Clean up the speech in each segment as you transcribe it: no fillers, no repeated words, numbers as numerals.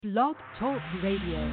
Blog Talk Radio.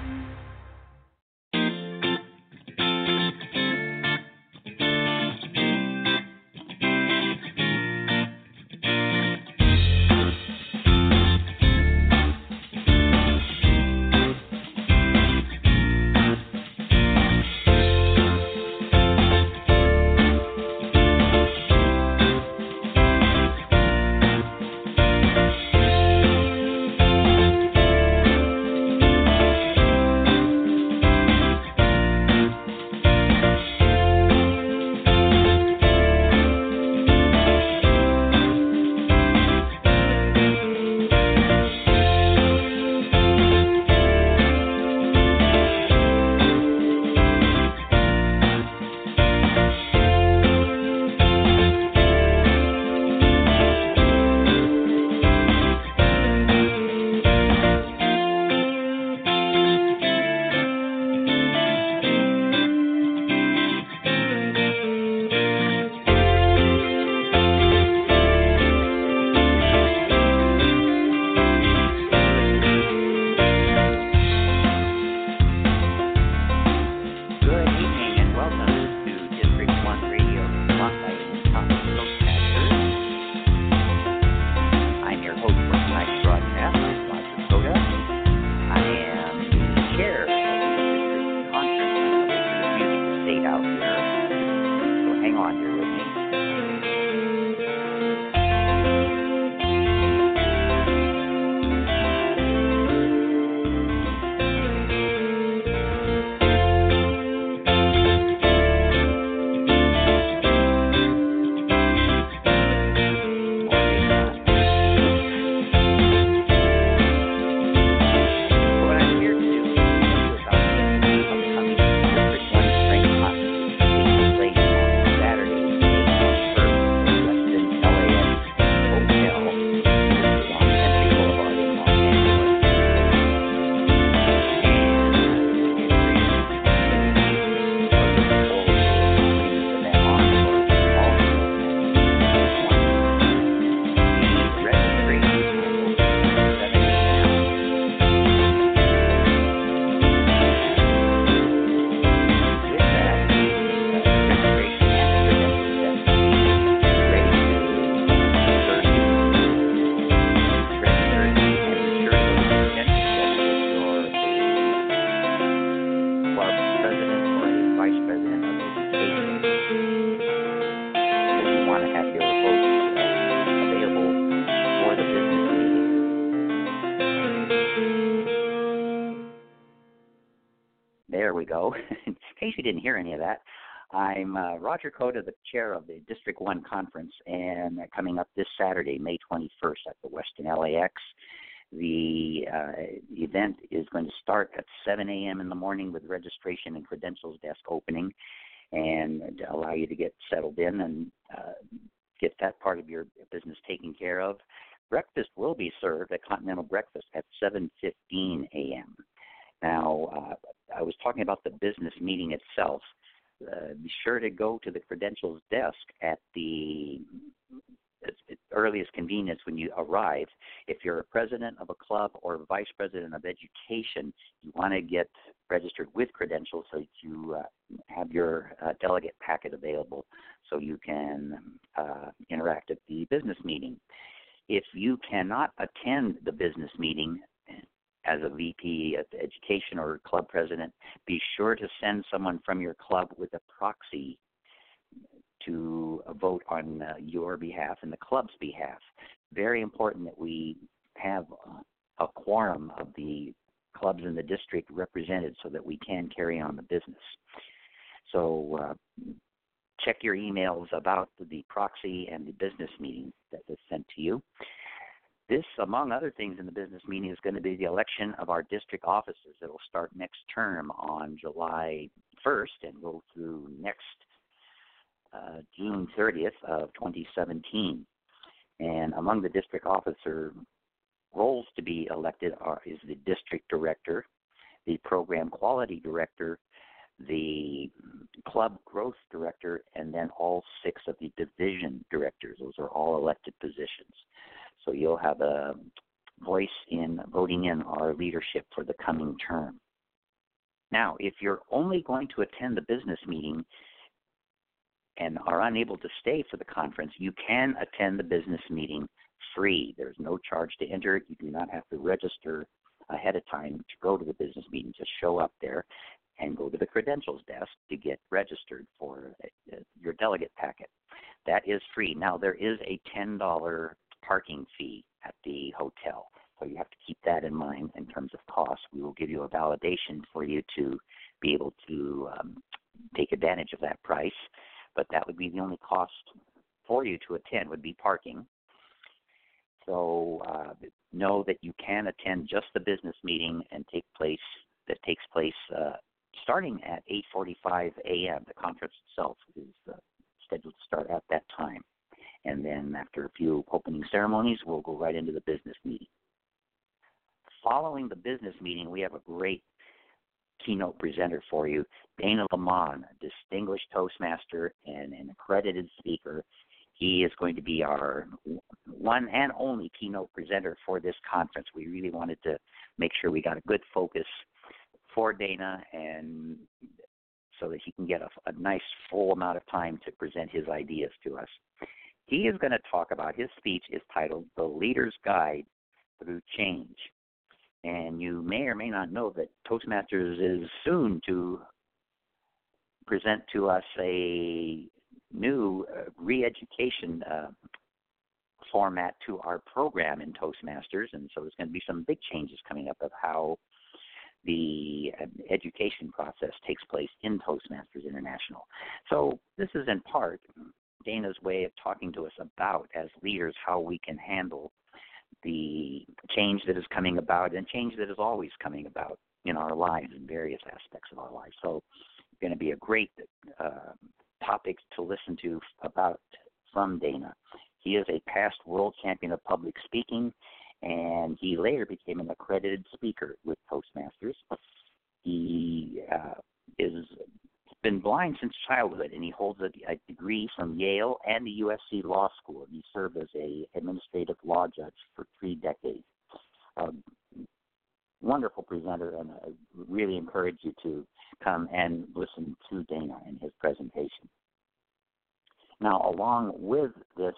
There we go. In case you didn't hear any of that, I'm Roger Cota, the chair of the District 1 Conference, and coming up this Saturday, May 21st at the Westin LAX. The event is going to start at 7 a.m. in the morning with registration and credentials desk opening, and to allow you to get settled in and get that part of your business taken care of. Breakfast will be served at Continental Breakfast at 7:15 a.m. Now, I was talking about the business meeting itself. Be sure to go to the credentials desk at the earliest convenience when you arrive. If you're a president of a club or vice president of education, you want to get registered with credentials so that you have your delegate packet available so you can interact at the business meeting. If you cannot attend the business meeting as a VP of education or club president, be sure to send someone from your club with a proxy to vote on your behalf and the club's behalf. Very important that we have a quorum of the clubs in the district represented so that we can carry on the business. So check your emails about the proxy and the business meeting that was sent to you. This, among other things in the business meeting, is going to be the election of our district officers. It will start next term on July 1st and go through next June 30th of 2017. And among the district officer roles to be elected is the district director, the program quality director, the club growth director, and then all 6 of the division directors. Those are all elected positions. So you'll have a voice in voting in our leadership for the coming term. Now, if you're only going to attend the business meeting and are unable to stay for the conference, you can attend the business meeting free. There's no charge to enter it. You do not have to register ahead of time to go to the business meeting. Just show up there and go to the credentials desk to get registered for your delegate packet. That is free. Now, there is a $10 parking fee at the hotel, so you have to keep that in mind in terms of cost. We will give you a validation for you to be able to take advantage of that price, but that would be the only cost for you to attend would be parking. So know that you can attend just the business meeting and takes place starting at 8:45 a.m. The conference itself is scheduled to start at that time. And then after a few opening ceremonies, we'll go right into the business meeting. Following the business meeting, we have a great keynote presenter for you, Dana Lamont, a distinguished Toastmaster and an accredited speaker. He is going to be our one and only keynote presenter for this conference. We really wanted to make sure we got a good focus for Dana, and so that he can get a nice full amount of time to present his ideas to us. He is going to talk about, his speech is titled The Leader's Guide Through Change. And you may or may not know that Toastmasters is soon to present to us a new re-education format to our program in Toastmasters. And so there's going to be some big changes coming up of how the education process takes place in Toastmasters International. So this is in part Dana's way of talking to us about, as leaders, how we can handle the change that is coming about and change that is always coming about in our lives, in various aspects of our lives. So it's going to be a great topic to listen to about from Dana. He is a past world champion of public speaking, and he later became an accredited speaker with Toastmasters. He has been blind since childhood, and he holds a degree from Yale and the USC Law School. He served as an administrative law judge for 3 decades. Wonderful presenter, and I really encourage you to come and listen to Dana and his presentation. Now, along with this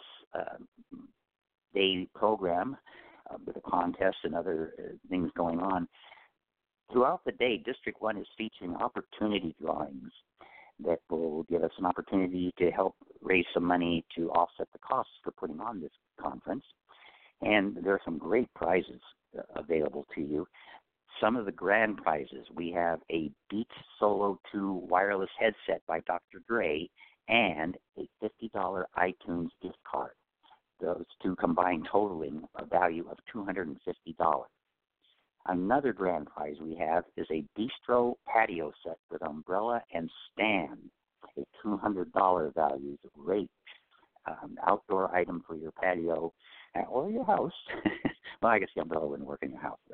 day program, with a contest and other things going on, throughout the day, District 1 is featuring opportunity drawings that will give us an opportunity to help raise some money to offset the costs for putting on this conference. And there are some great prizes available to you. Some of the grand prizes, we have a Beats Solo 2 wireless headset by Dr. Dre and a $50 iTunes gift card. Those two combined totaling a value of $250. Another grand prize we have is a Bistro patio set with umbrella and stand, a $200 value. It's a great outdoor item for your patio or your house. Well, I guess the umbrella wouldn't work in your house,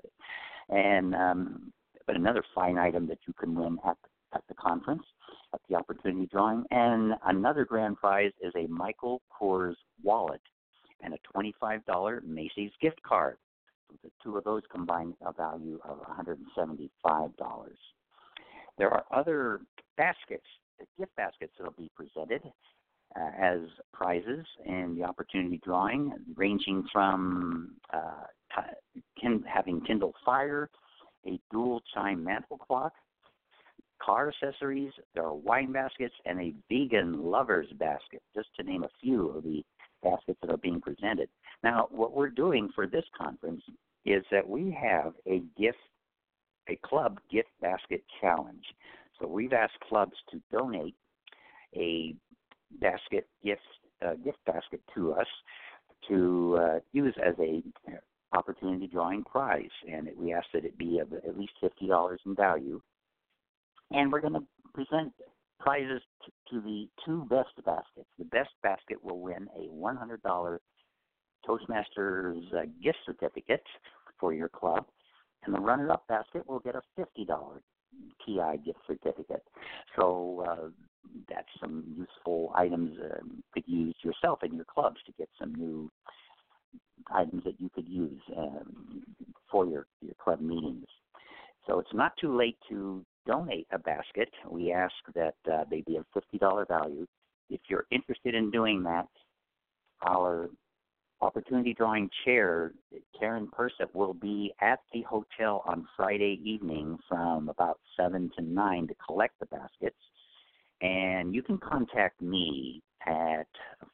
but another fine item that you can win at the conference, at the opportunity drawing. And another grand prize is a Michael Kors wallet and a $25 Macy's gift card. The two of those combine a value of $175. There are other baskets, gift baskets that will be presented as prizes in the opportunity drawing, ranging from having Kindle Fire, a dual chime mantle clock, car accessories, there are wine baskets, and a vegan lovers basket, just to name a few of the baskets that are being presented. Now, what we're doing for this conference is that we have a club gift basket challenge. So we've asked clubs to donate a gift basket to us to use as a opportunity drawing prize, and we ask that it be of at least $50 in value. And we're going to present prizes to the two best baskets. The best basket will win a $100 Toastmasters gift certificate for your club, and the runner-up basket will get a $50 TI gift certificate. So that's some useful items you could use yourself in your clubs to get some new items that you could use for your club meetings. So it's not too late to donate a basket. We ask that they be of $50 value. If you're interested in doing that, our opportunity drawing chair, Karen Persip, will be at the hotel on Friday evening from about 7 to 9 to collect the baskets. And you can contact me at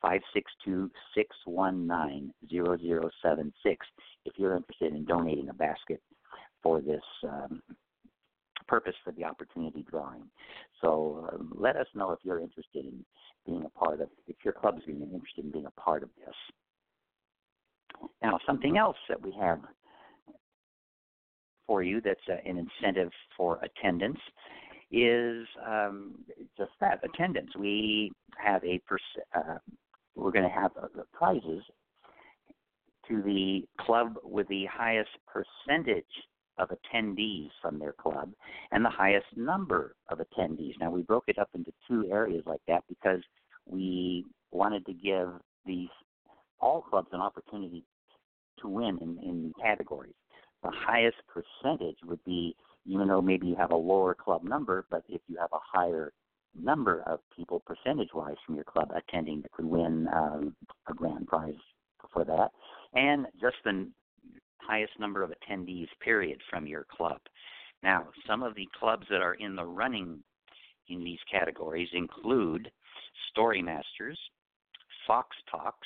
562-619-0076 if you're interested in donating a basket for this purpose for the opportunity drawing. So let us know if you're interested in being a part of, if your club's interested in being a part of this. Now, something else that we have for you that's an incentive for attendance is just that, attendance. We have we're going to have prizes to the club with the highest percentage of attendees from their club and the highest number of attendees. Now, we broke it up into two areas like that because we wanted to give all clubs an opportunity to win in categories. The highest percentage would be, even though maybe you have a lower club number, but if you have a higher number of people percentage-wise from your club attending that could win a grand prize for that, and just the highest number of attendees, period, from your club. Now, some of the clubs that are in the running in these categories include Storymasters, Fox Talks,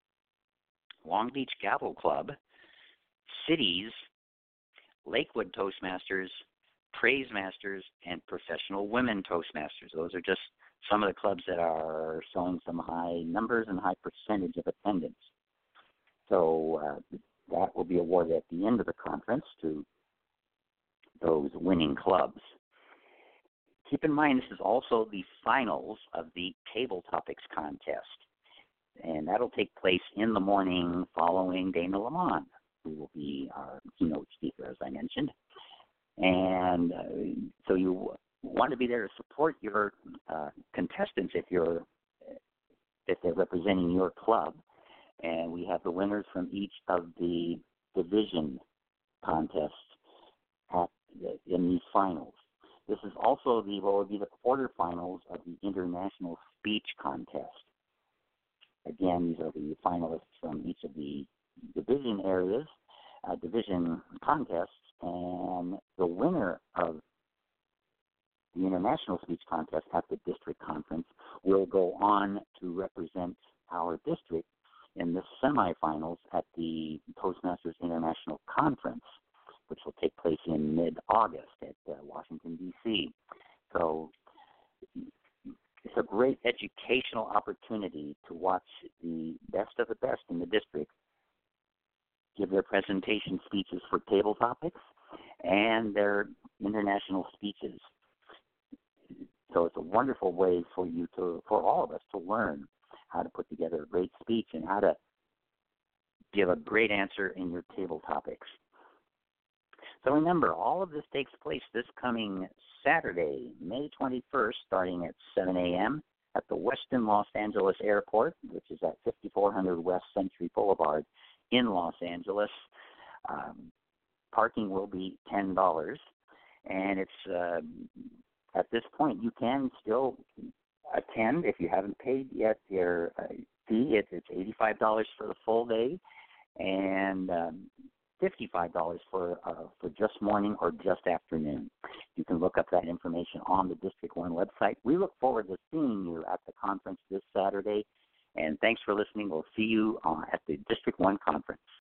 Long Beach Gavel Club, Cities, Lakewood Toastmasters, Praise Masters, and Professional Women Toastmasters. Those are just some of the clubs that are showing some high numbers and high percentage of attendance. So that will be awarded at the end of the conference to those winning clubs. Keep in mind, this is also the finals of the Table Topics contest, and that'll take place in the morning following Dana Lamont, who will be our keynote speaker, as I mentioned. And so you want to be there to support your contestants if they're representing your club. And we have the winners from each of the division contests in these finals. This is also what would be the quarterfinals of the International Speech Contest. Again, these are the finalists from each of the division areas, division contests, and the winner of the International Speech Contest at the district conference will go on to represent our district in the semifinals at the Toastmasters International Conference, which will take place in mid-August at Washington, D.C. So it's a great educational opportunity to watch the best of the best in the district give their presentation speeches for Table Topics and their international speeches. So it's a wonderful way for all of us to learn how to put together a great speech and how to give a great answer in your Table Topics. So remember, all of this takes place this coming Saturday, May 21st, starting at 7 a.m. at the Westin Los Angeles Airport, which is at 5400 West Century Boulevard in Los Angeles. Parking will be $10, and it's at this point you can still attend if you haven't paid yet your fee. It's $85 for the full day and $55 for just morning or just afternoon. You can look up that information on the District 1 website. We look forward to seeing you at the conference this Saturday, and thanks for listening. We'll see you at the District 1 conference.